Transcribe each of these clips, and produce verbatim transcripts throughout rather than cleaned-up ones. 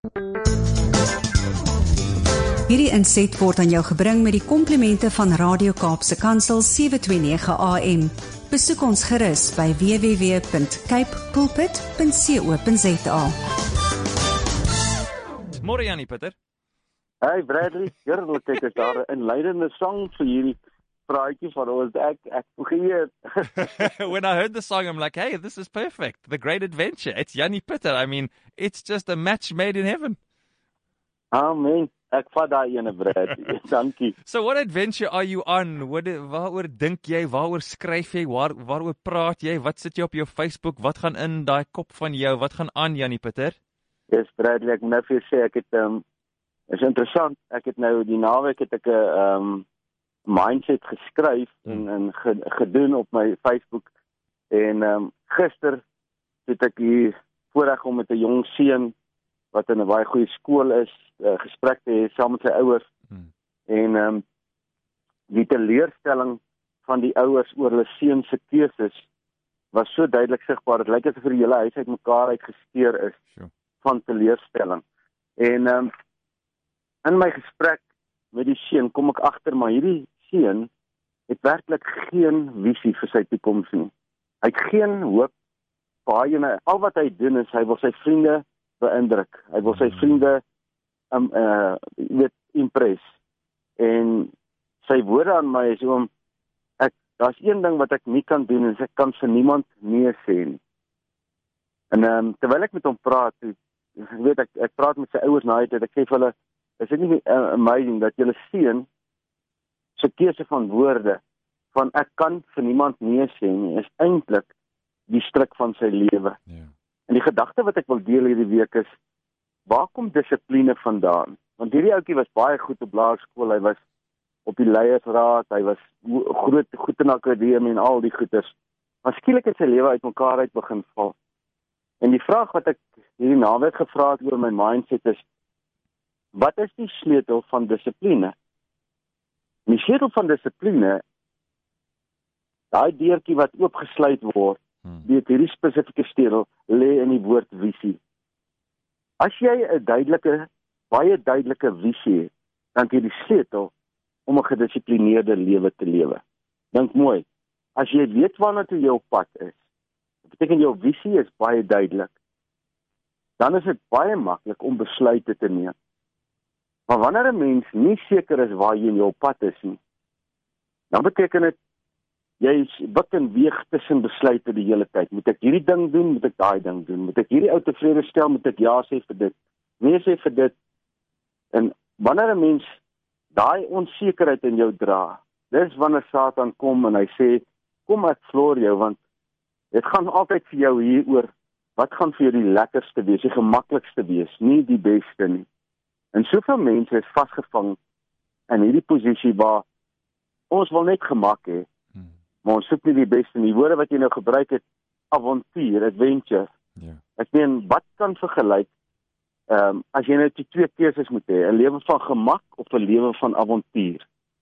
Hierdie inset word aan jou gebring met die komplimente van Radio Kaapse Kansel sewe twee nege A M. Besoek ons gerus by w w w punt cape pulpit punt co punt za. Môre Janie Pieter. Hey Bradley, heerlik kyk ek daar 'n inleidende sang vir hierdie praatjie van ons. Ek ek vergeet. When I heard the song, I'm like, hey, this is perfect. The Great Adventure. It's Janie Pieter. I mean, it's just a match made in heaven. Amen. Ek vat daai ene Bradley. Dankie. So what adventure are you on? Wat waaroor dink jy? Waaroor skryf jy? Waar waaroor praat jy? Wat sit jy op jou Facebook? Wat gaan in daai kop van jou? Wat gaan aan Janie Pieter? Yes, Bradley, ek moet nou vir jou sê ek het um, is interessant. Ek het nou die naweek het ek 'n um, mindset geskryf en en gedoen op my Facebook en um, gister het ek hier voorreg om met 'n jong seun wat in 'n baie goeie skool is, uh, gesprek te hê saam met sy ouers. Hmm. En ehm um, die teleurstelling van die ouers oor hulle seun se keuses was so duidelik sigbaar. Dit lyk asof vir die hele huis uitmekaar uitgesteer is sure. van teleurstelling. En ehm um, in my gesprek met die seun kom ek agter maar hierdie seun het werklik geen visie vir sy toekoms nie. Hy het geen hoop vir hy en al wat hy doen is hy wil sy vriende beïndruk. Hy wil sy vriende um, uh, weet, impress. En sy woorde aan my is om, ek, daar's een ding wat ek nie kan doen, en ek kan vir niemand nee sê nie. En um, terwyl ek met hom praat, ek weet ek, ek praat met sy ouers na die tyd, ek sê vir hulle, is dit nie uh, amazing dat julle seun sy keuse van woorde, van ek kan vir niemand nee sê nie, is eintlik die stryk van sy lewe. Yeah. En die gedagte wat ek wil deel hierdie week is, waar kom dissipline vandaan? Want hierdie ouetjie was baie goed op laerskool, hy was op die leiersraad, hy was groot, goed in akademie en al die goeders. Maar skielik het sy lewe uitmekaar uit begin val. En die vraag wat ek hierdie naweek gevra het oor my mindset is, wat is die sleutel van dissipline? En die sleutel van dissipline, daai deurtjie wat oopgesluit word, weet hierdie spesifieke sleutel lê in die woord visie. As jy 'n duidelike, baie duidelike visie het, dan het jy die sleutel om 'n gedissiplineerde lewe te lewe. Dink mooi, as jy weet waarna toe jou pad is, dit beteken jou visie is baie duidelik, dan is dit baie maklik om besluite te neem. Maar wanneer 'n mens nie seker is waar jy in jou pad is nie, dan beteken dit jy wik en weeg tussen besluite die hele tyd. Moet ek hierdie ding doen, moet ek daai ding doen? Moet ek hierdie ou tevrede stel, moet ek ja sê vir dit? Nee sê vir dit. En wanneer 'n mens daai onsekerheid in jou dra, dis wanneer Satan kom en hy sê, kom ek floor jou, want dit gaan altyd vir jou hier oor, wat gaan vir jou die lekkerste wees, die gemaklikste wees, nie die beste nie. En soveel mense is vasgevang in hierdie posisie waar ons wil net gemak hê, maar ons soek nie die beste nie. Die woorde wat jy nou gebruik het, avontuur, adventure. Yeah. Ek meen, wat kan vergelyk, um, as jy nou die twee keuses moet hê, 'n lewe van gemak of 'n lewe van avontuur?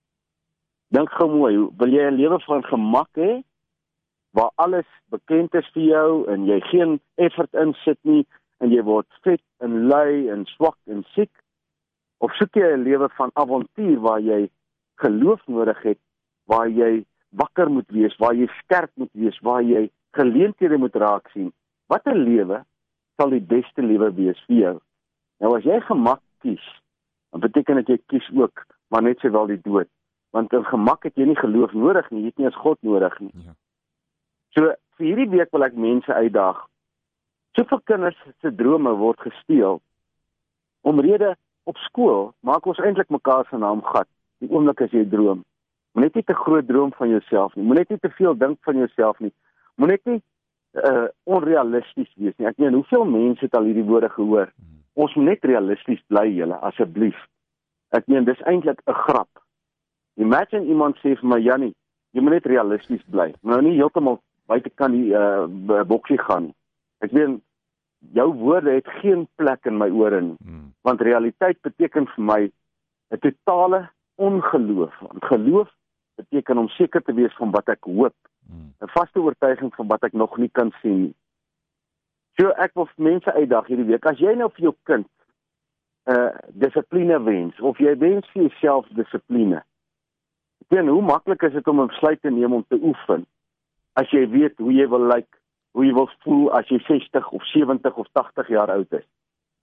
Dink gou mooi, wil jy 'n lewe van gemak hê, waar alles bekend is vir jou, en jy geen effort insit nie, en jy word vet, en lui, en swak, en siek? Of soek jy 'n lewe van avontuur, waar jy geloof nodig het, waar jy wakker moet wees, waar jy sterk moet wees, waar jy geleenthede moet raak sien? Wat 'n lewe sal die beste lewe wees vir jou? Nou as jy gemak kies, dan beteken dit jy kies ook, maar net sowel die dood. Want in gemak het jy nie geloof nodig nie, jy het nie eens God nodig nie. Ja. So, vir hierdie week wil ek mense uitdaag. Soveel kinders se drome word gesteel. Omrede op skool maak ons eintlik mekaar se naam gat, die oomblik as jy droom. Moet net nie te groot droom van jouself nie. Moet net nie te veel dink van jouself nie. Moet net nie uh, onrealisties wees nie. Ek meen, hoeveel mense het al hierdie woorde gehoor? Ons moet net realisties bly, julle, asseblief. Ek meen, dis eintlik 'n grap. Imagine iemand sê vir my, Jannie, jy moet net realisties bly. Nou nie heeltemal buite kan die uh, boksie gaan. Ek meen, jou woorde het geen plek in my ore nie. Hmm. Want realiteit beteken vir my 'n totale ongeloof. Want geloof beteken om seker te wees van wat ek hoop. 'n hmm. Vaste oortuiging van wat ek nog nie kan sien nie. So ek wil mense uitdaag hierdie week, as jy nou vir jou kind dissipline wens, of jy wens vir jouself dissipline. En hoe maklik is dit om 'n besluit te neem om te oefen, as jy weet hoe jy wil lyk, hoe jy wil voel as jy sestig of sewentig of tagtig jaar oud is.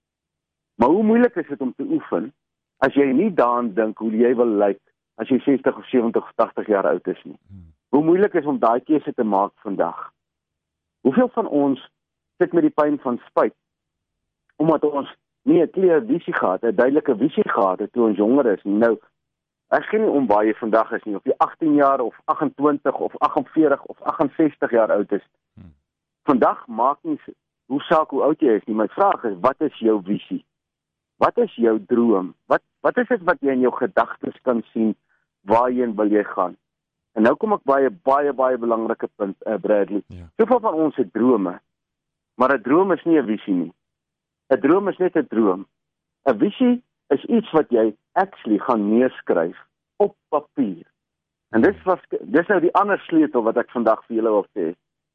Maar hoe moeilik is dit om te oefen, as jy nie daaraan dink hoe jy wil lyk, as jy sestig of sewentig of tagtig jaar oud is nie. Hoe moeilik is om daai keuse te maak vandag. Hoeveel van ons sit met die pyn van spyt, omdat ons nie 'n clear visie gehad, 'n duidelike visie gehad het toe ons jonger is. Nou, ek gee nie om waar jy vandag is nie, of jy agttien jaar of agt en twintig of agt en veertig of agt en sestig jaar oud is. Hmm. Vandag maak nie hoe saak hoe oud jy is nie. My vraag is, wat is jou visie? Wat is jou droom? Wat wat is dit wat jy in jou gedagtes kan sien, waarheen wil jy gaan? En nou kom ek by 'n baie baie belangrike punt, uh, Bradley. Ja. Soveel van ons het drome, maar 'n droom is nie 'n visie nie. 'n Droom is net 'n droom. 'n Visie is iets wat jy actually gaan neerskryf op papier. En dis was dis nou die ander sleutel wat ek vandag vir julle wil sê.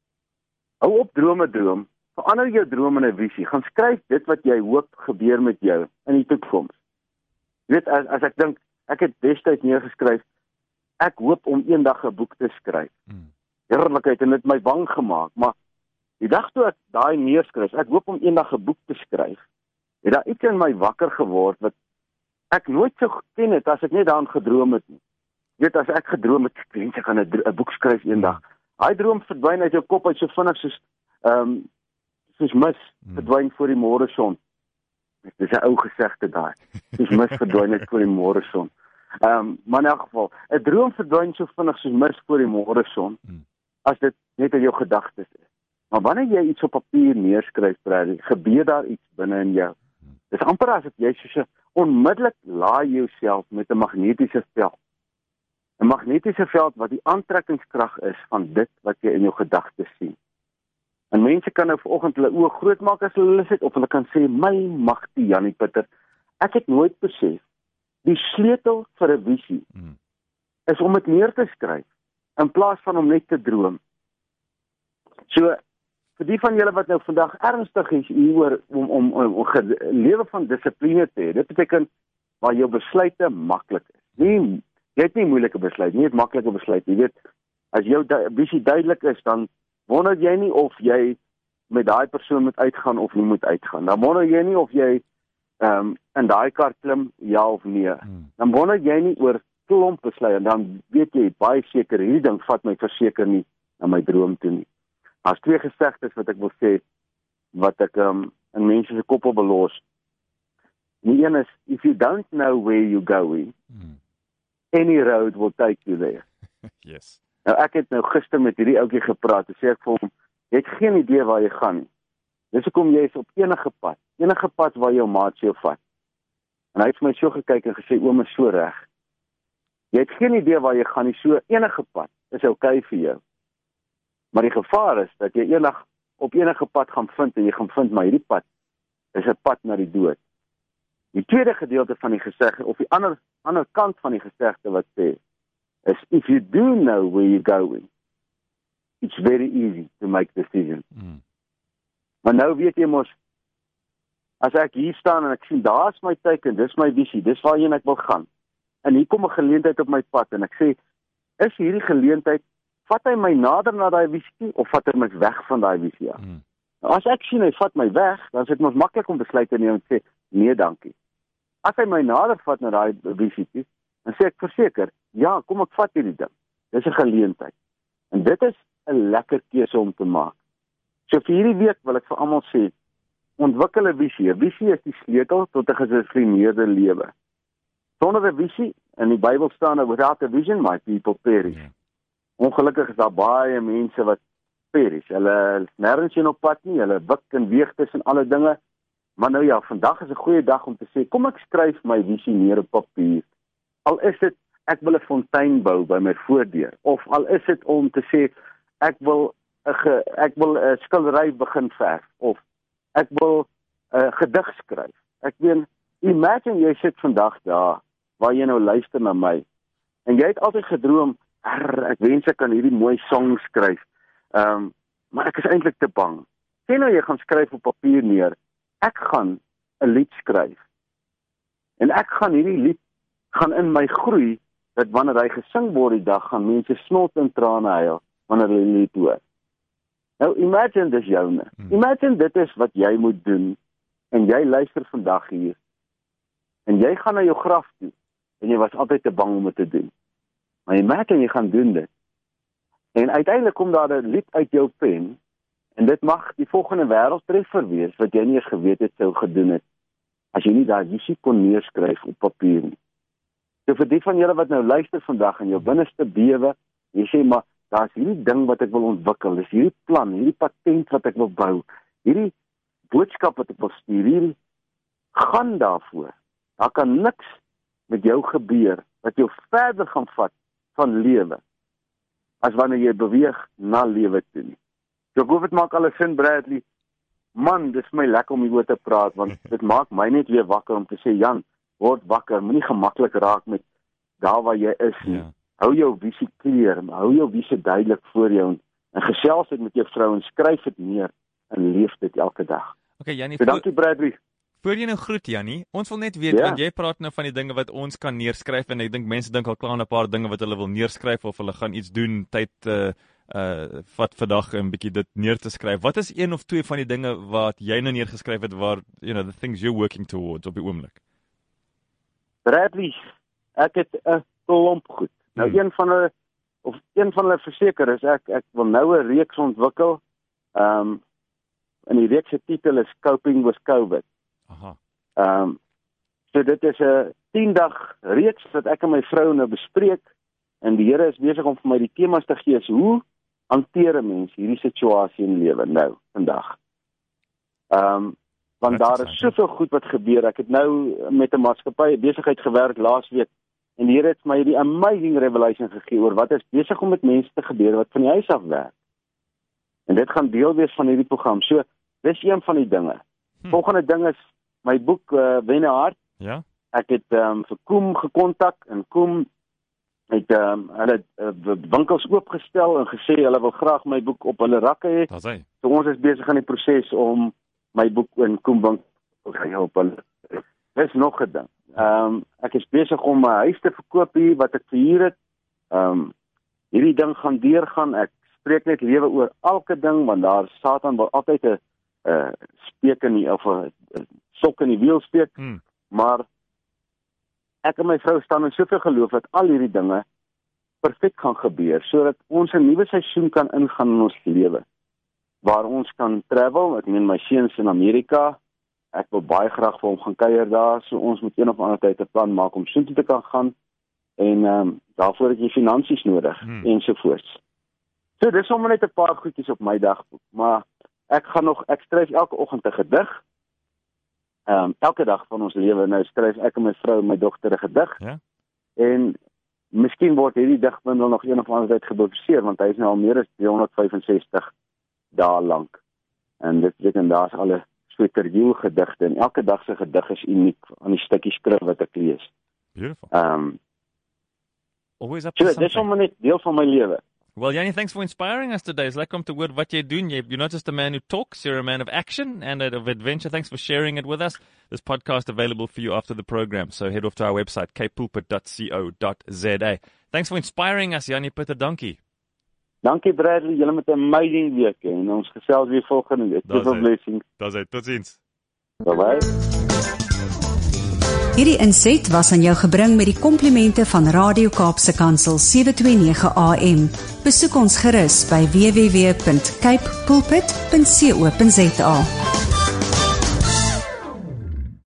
Hou op drome droom, verander jou droom in 'n visie. Gaan skryf dit wat jy hoop gebeur met jou in die toekoms. Jy weet, as, as ek dink, ek het destyds neergeskryf, ek hoop om eendag 'n boek te skryf. Hmm. Heerlikheid, en dit my bang gemaak, maar die dag toe ek daai neerskryf, ek hoop om eendag 'n boek te skryf, het daar iets in my wakker geword wat ek nooit sou geken het as ek net daaraan gedroom het nie. Jy weet, as ek gedroom het, ek gaan 'n boek skryf eendag. Daai droom verdwyn uit jou kop uit so vinnig soos ehm um, soos mis verdwyn voor die môreson. Dis 'n ou gesegde daai. Soos mis verdwyn uit voor die môreson. Ehm um, maar in elk geval, 'n droom verdwyn so vinnig soos mis voor die môreson as dit net in jou gedagtes is. Maar wanneer jy iets op papier neerskryf, Bradley, gebeur daar iets binne in jou. Dis amper asof jy so onmiddellik laai jouself met 'n magnetiese veld. 'n Magnetiese veld wat die aantrekkingskrag is van dit wat jy in jou gedagtes sien. En mense kan nou vanoggend hulle oë groot maak as hulle lus het, of hulle kan sê, my magtie Janie Pieter, ek het nooit besef, die sleutel vir 'n visie hmm. is om dit neer te skryf, in plaas van om net te droom. So, vir die van julle wat nou vandag ernstig is hieroor om om om 'n lewe van dissipline te hê, dit beteken waar jou besluite maklik is. Nie, jy het nie moeilike besluite, nie het maklike besluite. Jy weet, as jou visie duidelik is, dan wonder jy nie of jy met daai persoon moet uitgaan of nie moet uitgaan. Dan wonder jy nie of jy ehm um, in daai kar klim, ja of nee. Hmm. Dan wonder jy nie oor klomp besluite, en dan weet jy baie seker, hierdie ding vat my verseker nie na my droom toe nie. Daar's twee gesegdes wat ek wil sê, wat ek um, in mense se koppe belos. Die een is, if you don't know where you're going, hmm. any road will take you there. Yes. Nou ek het nou gister met hierdie ouetjie gepraat, en sê ek vir hom, jy het geen idee waar jy gaan nie. Dis hoekom jy is op enige pad, enige pad waar jou maat jou vat. En hy het vir my so gekyk en gesê, oom is so reg. Jy het geen idee waar jy gaan nie, so enige pad is oukei vir jou. Maar die gevaar is dat jy eendag op enige pad gaan vind, en jy gaan vind, maar hierdie pad is 'n pad na die dood. Die tweede gedeelte van die gesegde, of die ander, ander kant van die gesegde wat sê, is, if you do know where you're going, it's very easy to make decisions. Mm. Maar nou weet jy mos, as ek hier staan en ek sien, daar is my teiken, dis my visie, dis waarheen ek wil gaan. En hier kom 'n geleentheid op my pad, en ek sê, is hierdie geleentheid, vat hy my nader na daai visie, of vat hy my weg van daai visie af? Mm. Nou, as ek sien, hy vat my weg, dan is dit mos maklik om besluit te neem en sê, nee dankie. As hy my nader vat na daai visie, dan sê ek verseker, ja, kom ek vat hierdie ding. Dis 'n geleentheid. En dit is 'n lekker keuse om te maak. So vir hierdie week wil ek vir almal sê, ontwikkel 'n visie. 'n Visie is die sleutel tot 'n gedissiplineerde lewe. Sonder 'n visie, in die Bybel staan daar, without a vision, my people perish. Yeah. Ongelukkig is daar baie mense wat perish. Hulle is nêrens heen op pad nie, hulle wik en weeg tussen alle dinge. Maar nou ja, vandag is 'n goeie dag om te sê, kom ek skryf my visie neer op papier. Al is dit, ek wil 'n fontein bou by my voordeur, of al is dit om te sê, ek wil 'n ek wil 'n skildery begin verf, of ek wil 'n gedig skryf. Ek meen, imagine jy sit vandag daar, waar jy nou luister na my, en jy het altyd gedroom, ek wens ek kan hierdie mooi song skryf, um, maar ek is eintlik te bang. Sê nou jy gaan skryf op papier neer, ek gaan 'n lied skryf. En ek gaan hierdie lied gaan in my groei, dat wanneer hy gesing word die dag, gaan mense snot en trane huil, wanneer hulle die lied hoor. Nou, imagine dis joune. Imagine dit is wat jy moet doen, en jy luister vandag hier, en jy gaan na jou graf toe, en jy was altyd te bang om dit te doen. Maar imagine jy gaan doen dit. En uiteindelik kom daar 'n lied uit jou pen, en dit mag die volgende wêreldtreffer wees, wat jy nie eens geweet het sou gedoen het, as jy nie daai visie kon neerskryf op papier nie. So vir die van julle wat nou luister vandag, en jou binneste bewe, jy sê, maar daar is hierdie ding wat ek wil ontwikkel, dis hierdie plan, hierdie patent wat ek wil bou, hierdie boodskap wat ek wil stuur, hierdie gaan daarvoor. Daar kan niks met jou gebeur, wat jou verder gaan vat van lewe, as wanneer jy beweeg na lewe toe nie. So ek hoop het maak alles sin, Bradley. Man, dis my lekker om hieroor te praat, want dit maak my net weer wakker om te sê, Jan, word wakker, moenie gemaklik raak met daar waar jy is nie. Ja. Hou jou visie clear, hou jou visie duidelik voor jou, en, en gesels dit met jou vrou, en skryf dit neer, en leef dit elke dag. Okay, Jannie, so, dankie Bradley. Voor jy nou groet, Jannie, ons wil net weet, ja. want jy praat nou van die dinge wat ons kan neerskryf, en ek dink mense dink al klaar aan 'n paar dinge wat hulle wil neerskryf, of hulle gaan iets doen, tyd uh, uh, vat vandag, en 'n bietjie dit neer te skryf. Wat is een of twee van die dinge wat jy nou neergeskryf het, waar, you know, the things you're working towards op die oomblik? Bradley, ek het 'n klomp goed. Nou hmm. een van hulle, of een van hulle verseker is, ek, ek wil nou 'n reeks ontwikkel, um, en die reeks se titel is Coping with COVID. Aha. Um, so dit is 'n tien dag reeks wat ek en my vrou nou bespreek, en die Here is besig om vir my die temas te gee, is hoe hanteer 'n mens hierdie situasie in lewe nou, vandag. Um, want daar is soveel goed wat gebeur. Ek het nou met 'n maatskappy besigheid gewerk laas week, en die Here het my die amazing revelation gegee oor wat is besig om met mense te gebeur wat van die huis af werk. En dit gaan deel wees van hierdie program. So, dis een van die dinge. Hm. Volgende ding is my boek uh, Wen 'n Hart. Ja. Ek het um, vir Koem gekontak, en Koem het um, hulle uh, winkels oopgestel en gesê hulle wil graag my boek op hulle rakke hê. Daar's hy. So ons is besig aan die proses om my boek in Koem winkels op hulle. Dis nog 'n ding. Um, ek is besig om my huis te verkoop hier wat ek verhuur het. Um, hierdie ding gaan deurgaan. Ek spreek net lewe oor elke ding, want daar Satan wil altyd 'n uh, speek in die, of 'n sok in die wiel steek, hmm. maar ek en my vrou staan in soveel geloof dat al hierdie dinge perfek gaan gebeur, sodat ons 'n nuwe seisoen kan ingaan in ons lewe, waar ons kan travel. Ek meen my seun is in Amerika, ek wil baie graag vir hom gaan kuier daar, so ons moet een of ander tyd 'n plan maak om soontoe te kan gaan, en um, daarvoor het jy finansies nodig, hmm. ensovoorts. So dis sommer net 'n paar goedjies op my dagboek, maar ek gaan nog, ek skryf elke oggend 'n gedig. Um, elke dag van ons lewe, nou skryf ek en my vrou en my dogter 'n gedig. Ja. En miskien word hierdie digbundel nog een of ander tyd gepubliseer, want hy is nou al meer as tweehonderd vyfensestig dae lank. En dit beteken daar's al 'n sweterjou gedigte, en elke dag se gedig is uniek aan die stukkie skrif wat ek lees. Beautiful. Um, Always up to so, something. Dis sommer net deel van my lewe. Well, Jannie, thanks for inspiring us today. It's lekker om te hoor wat jy doen. You're not just a man who talks, you're a man of action and of adventure. Thanks for sharing it with us. This podcast available for you after the program. So head off to our website, cape pulpit dot co dot za. Thanks for inspiring us, Jannie Pieter. Dankie. Dankie, Bradley. Julle met 'n amazing week, en ons gesels weer volgende week. Dis 'n blessing. Daar's hy. Totsiens. Bye-bye. Hierdie inset was aan jou gebring met die komplimente van Radio Kaapse Kansel sewe twee nege A M. Besoek ons gerus by w w w punt cape pulpit punt co punt za.